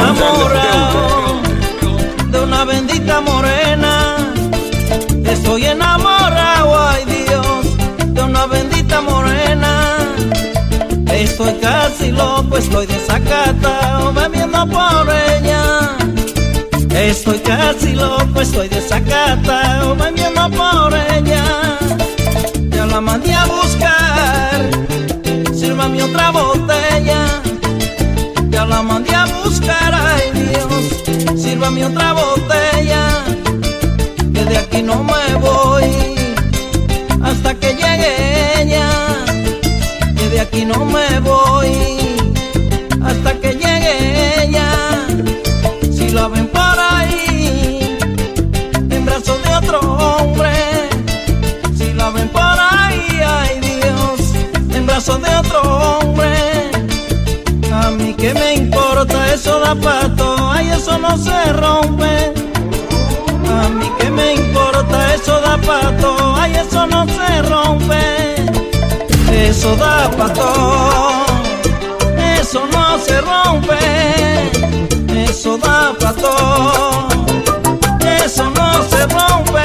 enamorado de una bendita morena. Estoy enamorado, ay Dios, de una bendita morena. Estoy casi loco, estoy desacatado, bebiendo por ella. Estoy casi loco, estoy desacatado, bebiendo por ella. Ya la mandé a buscar, sírvame otra botella. Ya la mandé a buscar, ay Dios, sírvame otra botella. Que de aquí no me voy hasta que llegue ella. Que de aquí no me voy hasta que llegue ella. Si la ven por ahí en brazos de otro hombre, si la ven por ahí, ay Dios, en brazos de otro hombre, a mí que me importa, eso da pato, ay eso no se rompe. A mí que me importa, eso da pato, ay eso no se rompe. Eso da pato, eso no se rompe. Eso da pato, eso no se rompe.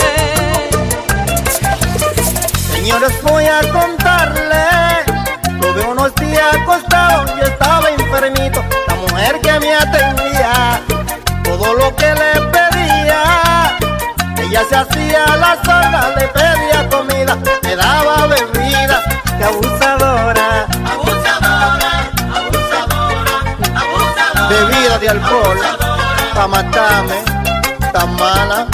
Señores, voy a contarle. Tuve unos días acostado y estaba enfermito. La mujer que me atendía, todo lo que le pedía, ella se hacía la sola, le pedía comida, me daba bebida. ¡Qué abusadora! Abusadora, abusadora, abusadora. Bebida de alcohol, pa' matarme, tan mala.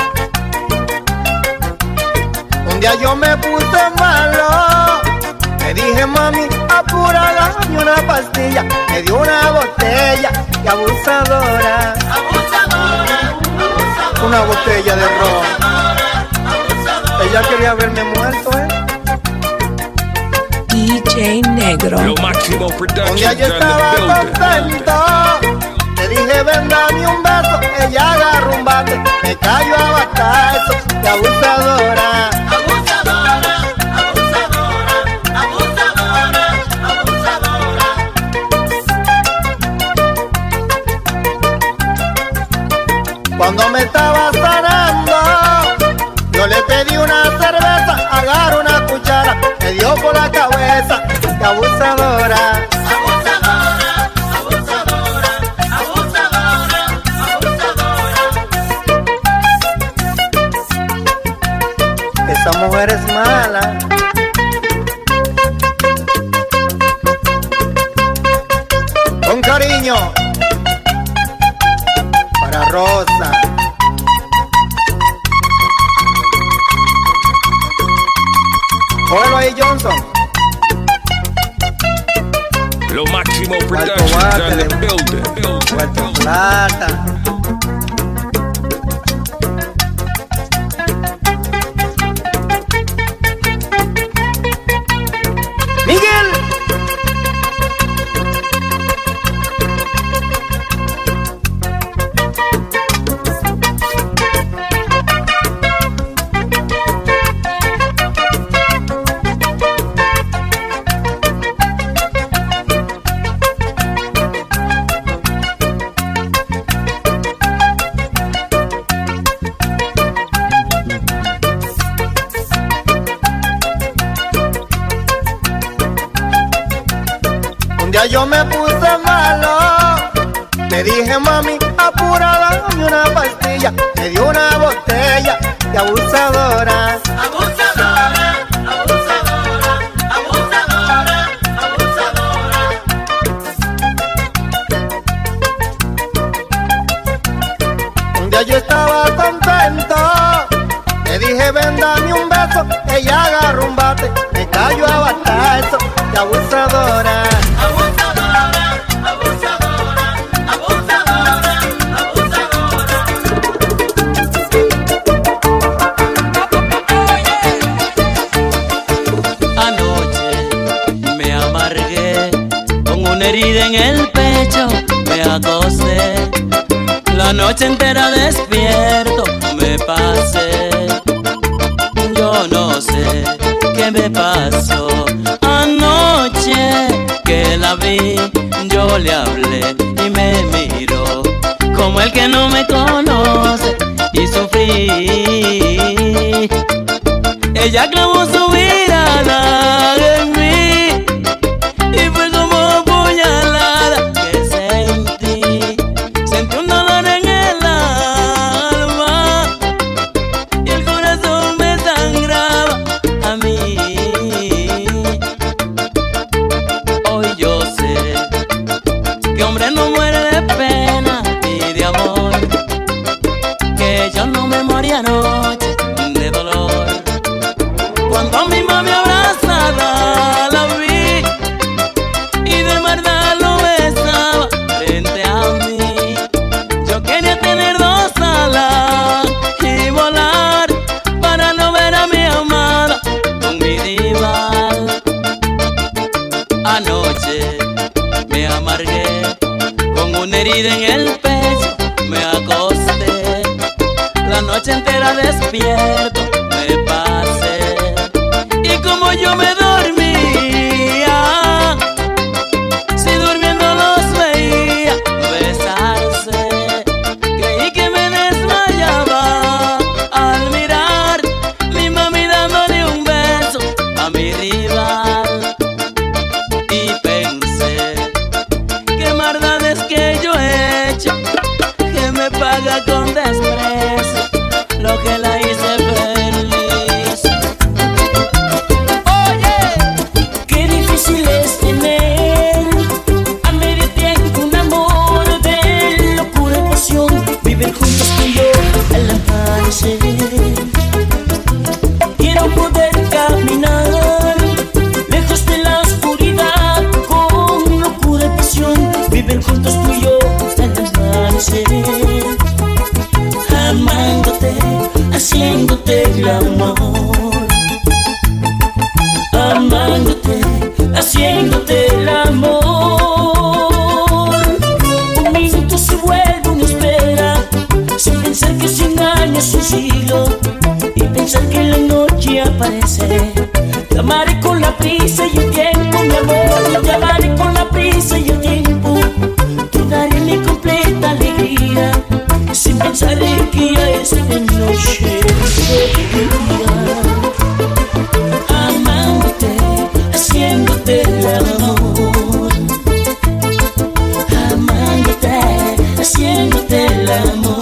Un día yo me puse malo, le dije mami, apúrala, dame una pastilla, me dio una botella. ¡Qué abusadora! Abusadora, abusadora. Una botella de ron. Abusadora. Ella quería verme muerto, DJ Negro. Lo Máximo Un Productions día yo in the estaba building. contento, le dije ven dame un beso, ella agarró un bate, me cayó a batazos. ¡Qué abusadora! Abusadora, abusadora, abusadora, abusadora. Cuando me estaba sanando, yo le pedí una cerveza, agarró una cuchara, me dio por la cabeza. ¡Qué abusadora! Abusadora, abusadora, abusadora, abusadora. Esa mujer es mala. Con cariño para Rosa. Cógelo ahí, Johnson. Lo Máximo Alto Productions Bate in de the building. Puerto Plata. Miguel. Ya yo me puse malo, le dije mami, apúrala, dame una pastilla, me dio una botella. ¡Qué abusadora! Abusadora, abusadora, abusadora, abusadora. Un día yo estaba contento, le dije ven dame un beso, ella agarró un bate, me cayó a batazo. ¡Qué abusadora! Abusadora, abusadora, abusadora, abusadora. Anoche me amargué con una herida en el pecho, me acosté la noche entera despierto, me pasé. Yo no sé qué me pasó anoche que la vi, yo le hablé y me miró. el que no me conoce y sufrí. Ella clavó su mirada en mí y fue como puñalada que sentí. Sentí un dolor en el alma y el corazón me sangraba a mí. Hoy yo sé que hombre no muere de pena ni de amor, que yo no me morí anoche de dolor. Cuando a mi mami abrazada la vi y de verdad lo besaba frente a mí, yo quería tener dos alas y volar para no ver a mi amada con mi rival. Anoche me amargué con una herida en el pecho, me acosté, la noche entera despierto me pasé. Y como yo me dormía, si durmiendo los veía besarse, creí que me desmayaba al mirar mi mami dándole un beso a mi rival. Y pensé, qué maldades que yo he hecho, que me paga con desprecio lo que la hice feliz. Oye, Qué difícil es tener a medio tiempo un amor de locura y pasión. Vivir juntos tú y yo al amanecer. Quiero poder caminar lejos de la oscuridad con locura y pasión. Vivir juntos tú y yo al amanecer. Amándote, haciéndote el amor. Amándote, haciéndote el amor. Un minuto se vuelve una espera, sin pensar que 100 años es un siglo, y pensar que la noche aparece. Te amaré con la prisa y el tiempo, mi amor. Te amaré con la prisa y el tiempo. Te daré mi completa alegría, sin pensar en que ya es de noche. Amándote, haciéndote el amor. Amándote, haciéndote el amor.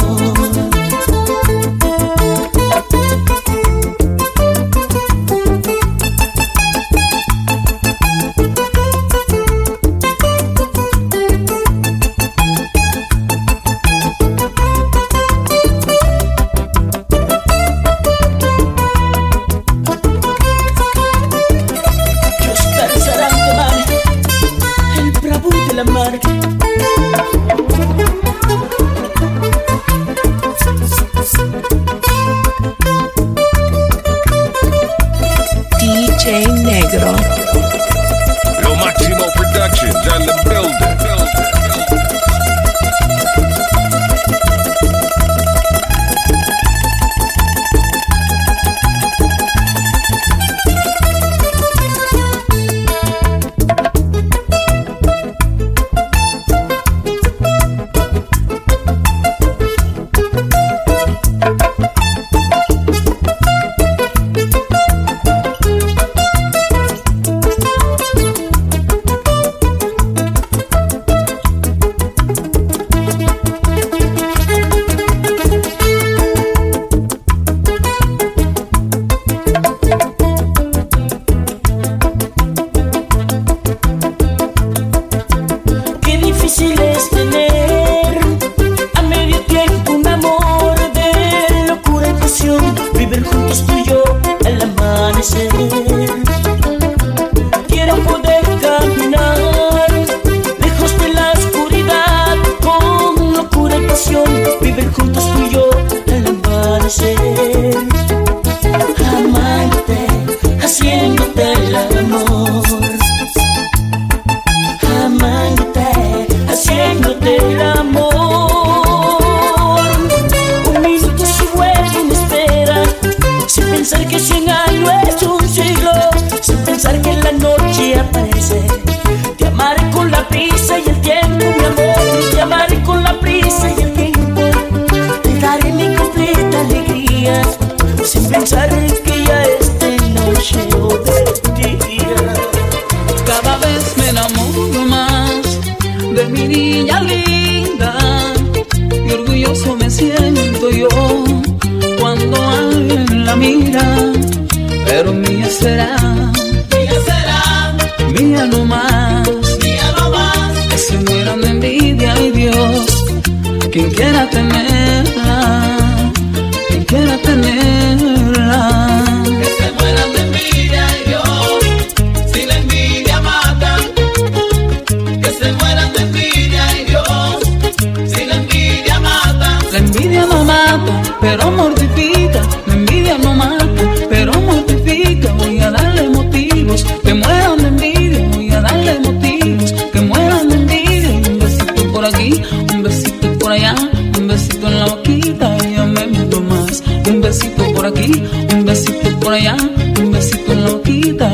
envidia no más, que se mueran de envidia, ay Dios, quien quiera tenerla, quien quiera tenerla. Que se mueran de envidia, ay Dios, si la envidia mata. Que se mueran de envidia, ay Dios, si la envidia mata. La envidia no mata, pero mortifica. La envidia no mata, pero mortifica. Voy a darle motivos que mueran de envidia. Voy a darle motivos que mueran de envidia. Un besito por aquí, un besito por allá, un besito en la boquita y ya me miento más. Un besito por aquí, un besito por allá, un besito en la boquita.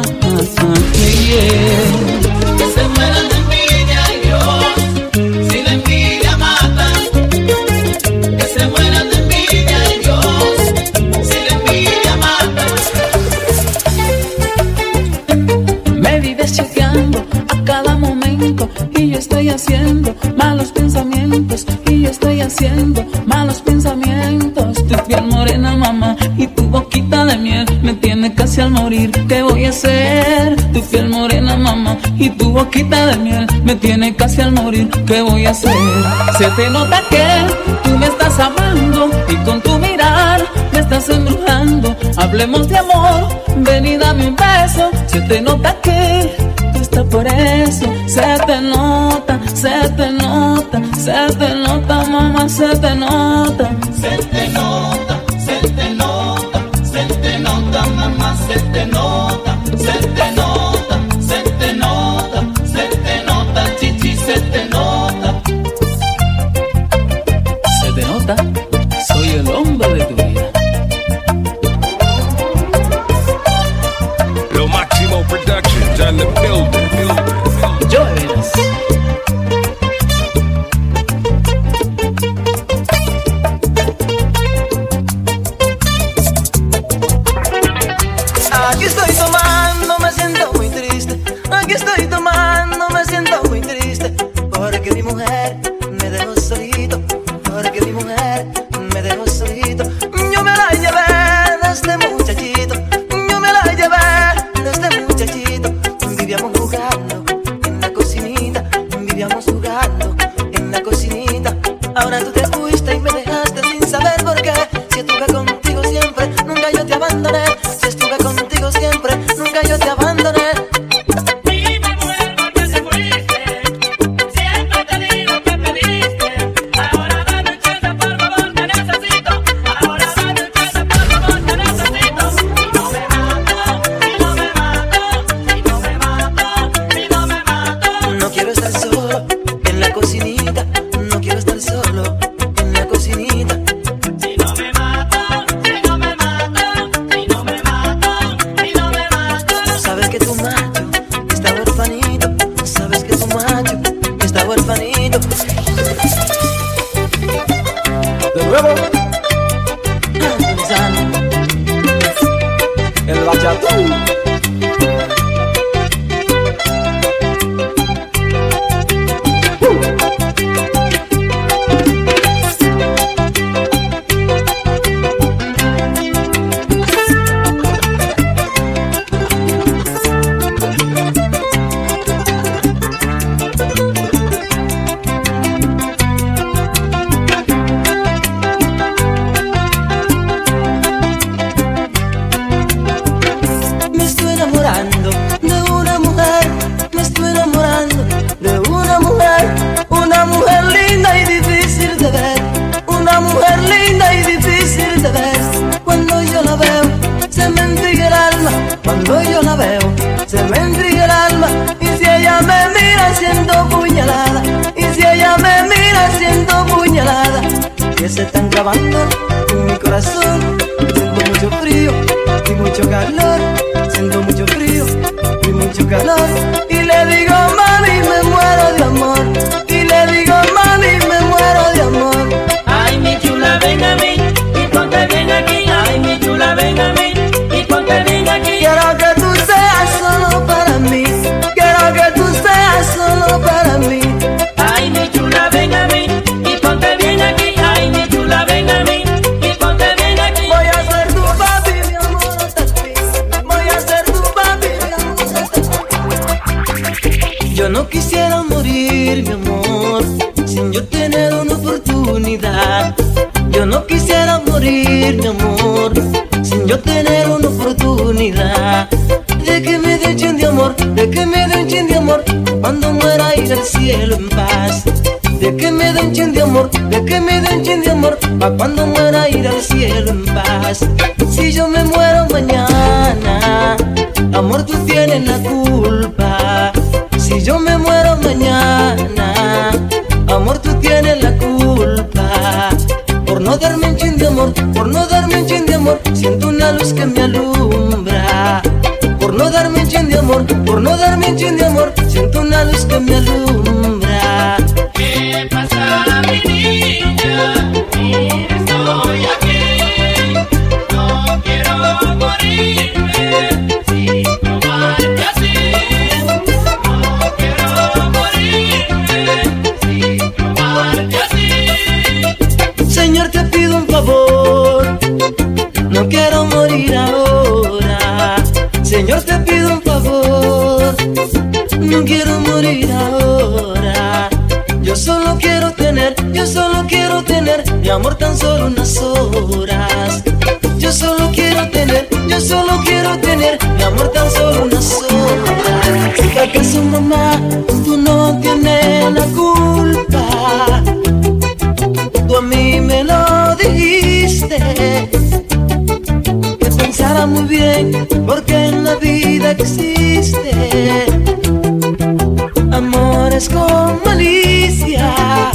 Yeah. Que se mueran de envidia, ay Dios, si la envidia mata. Que se mueran de envidia, ay Dios, si la envidia mata. Me vives chequeando a cada momento y yo estoy haciendo malos pensamientos y yo estoy haciendo malos pensamientos. Tu piel morena, mamá, y tu boquita de miel me tiene casi al morir. ¿Qué voy a hacer? Tu piel morena, mamá, y tu boquita de miel me tiene casi al morir. ¿Qué voy a hacer? Se te nota que tú me estás amando y con tu mirar me estás embrujando. Hablemos de amor, ven y dame un beso. Se te nota que tú estás por eso. Se te nota, se te nota, se te nota, mamá, se te nota. Se te nota, se te nota, se te nota, mamá, se te nota. Se te nota, se te nota, se te nota, chichi, se te nota. Se te nota, soy el hombre de tu vida. Lo Máximo Productions on the building. Yo eres. Aquí estoy tomando, me siento muy triste. Aquí estoy tomando, me siento muy triste. Porque mi mujer me dejó solito. Porque mi mujer me dejó solito. Yo me la llevé de este muchachito. Yo me la llevé de este muchachito. Vivíamos jugando en la cocinita. Vivíamos jugando en la cocinita. Ahora tú te fuiste y me dejaste sin saber por qué. Si estuve contigo siempre, nunca yo te abandoné. Si estuve contigo siempre, nunca yo te abandoné. Dime, mujer, ¿por qué te fuiste? Siempre te di lo que pediste. Ahora dame un chance, por favor, te necesito. Ahora dame un chance, por favor, te necesito. Si no me mato, si no me mato, si no me mato, si no me mato. No quiero estar solo en la cocinita. No quiero estar solo en la cocinita. Si no me mato, si no me mato, si no me mato, si no me mato. Sabes que tu macho está huerfanito. Sabes que tu macho está huerfanito. De nuevo, el bachatú. Me estoy enamorando de una mujer. Me estoy enamorando de una mujer linda y difícil de ver. Una mujer linda y difícil de ver. Cuando yo la veo, se me intriga el alma. Cuando yo la veo, se me intriga el alma. Y si ella me mira siendo puñalada, y si ella me mira siendo puñalada, que se están clavando en mi corazón. Siento mucho frío y mucho calor. Siento mucho frío y mucho calor. Y le digo, mami, me muero de amor. Y le digo, mami, me muero de amor. Ay, mi chula, ven a mí y ponte bien aquí. Ay, mi chula, ven a mí y ponte bien aquí. Quiero que tú seas solo para mí. Quiero que tú seas solo para mí. Ay, mi chula, ven a mí y ponte bien aquí. Ay, mi chula, ven a mí y ponte bien aquí. Voy a ser tu papi, mi amor, hasta el fin. Voy a ser tu papi, mi amor, hasta el fin. quisiera morir, mi amor, sin yo tener una oportunidad de que me den chin de amor, de que me den chin de amor, cuando muera ir al cielo en paz. De que me den chin de amor, de que me den chin de amor, pa' cuando muera ir al cielo en paz. Si yo me muero mañana, amor, tú tienes la culpa. Si yo me muero mañana, amor, tú tienes la culpa. Por no darme un chin de amor, por no darme un chin de amor, siento una luz que me alumbra. Por no darme un chin de amor, por no darme un chin de amor, siento una luz que me alumbra. ¿Qué pasa, mi niña? Mira, estoy aquí. No quiero morirme sin probarte así. No quiero morirme sin probarte así. Señor, te pido un favor, no quiero morir ahora. Señor, te pido un favor, no quiero morir ahora. Yo solo quiero tener mi amor tan solo unas horas. Yo solo quiero tener mi amor tan solo unas horas. Si acaso, mamá, tú no tienes la culpa, tú a mí me lo dijiste, que pensara muy bien, porque en la vida existe amores con malicia.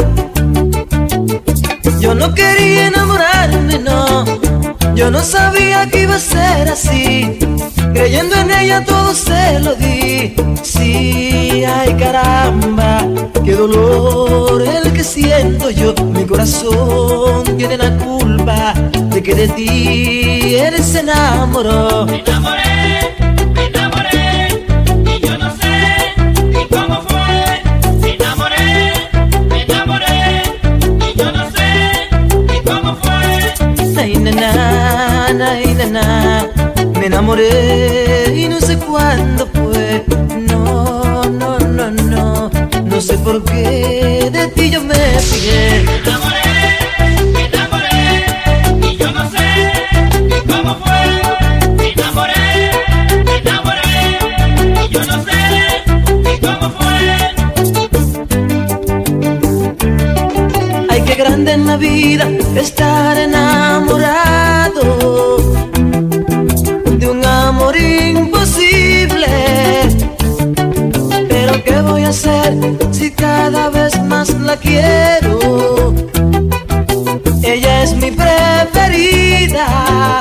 Yo no quería enamorarme, no, yo no sabía que iba a ser así. Creyendo en ella todo se lo di. Sí, ay caramba, qué dolor el que siento yo. Mi corazón tiene la culpa de que de ti él se enamoró. Me enamoré, y yo no sé ni cómo fue. Me enamoré, y yo no sé ni cómo fue. Ay, nana, me enamoré y no sé cuándo fue. No, no, no, no, no sé por qué de ti yo me fijé. Me enamoré, y yo no sé ni cómo fue. Me enamoré, y yo no sé ni cómo fue. Ay, qué grande en la vida estar enamorado de un amor imposible. Pero ¿qué voy a hacer si cada vez más la quiero? Ella es mi preferida.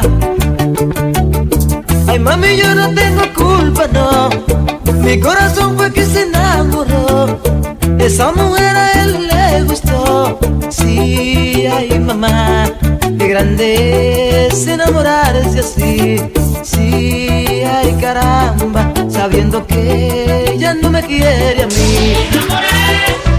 Ay, mami, yo no tengo culpa, no. Mi corazón fue que se enamoró. Esa mujer a él le gustó. Sí, ay, mamá, qué grande es enamorarse así. Sí, ay, caramba, sabiendo que ella no me quiere a mí. Me enamoré,